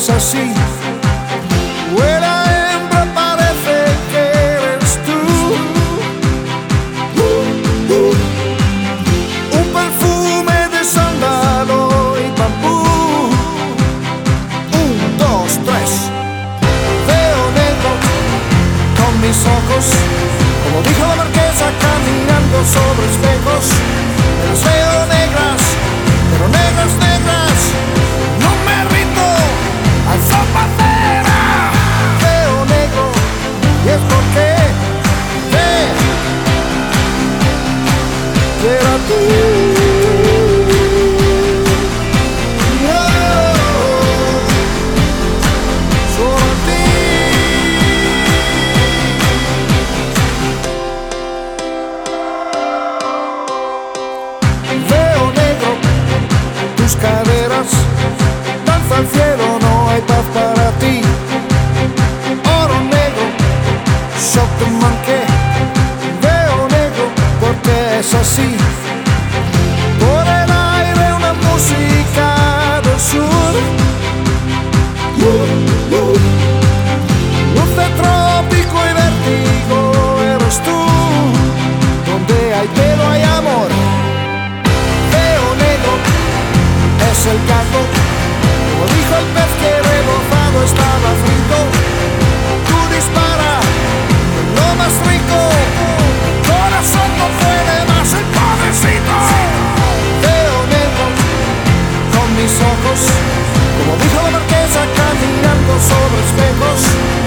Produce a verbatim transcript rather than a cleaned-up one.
es así. Huele a hembra, parece que eres tú. uh, uh. Un perfume de sándalo y bambú. Un, dos, tres. Veo negro con mis ojos, como dijo la marquesa, caminando sobre espejos. Me las veo negras, pero negras, negras. No me rindo al zapatera. Veo negro y es porque te quiero a ti. Tus caderas, danza al cielo, no hay paz para ti. Oro negro, shock the monkey. Veo negro porque es así. Por el aire una música del sur. uh, uh. Luz de trópico y vértigo eres tú. Donde hay pelo hay amor. Es el gato, como dijo el pez que rebozado estaba frito. Tú dispara, lo más rico. Corazón no puede más, el pobrecito. Veo negro con mis ojos, como dijo la marquesa, caminando sobre espejos.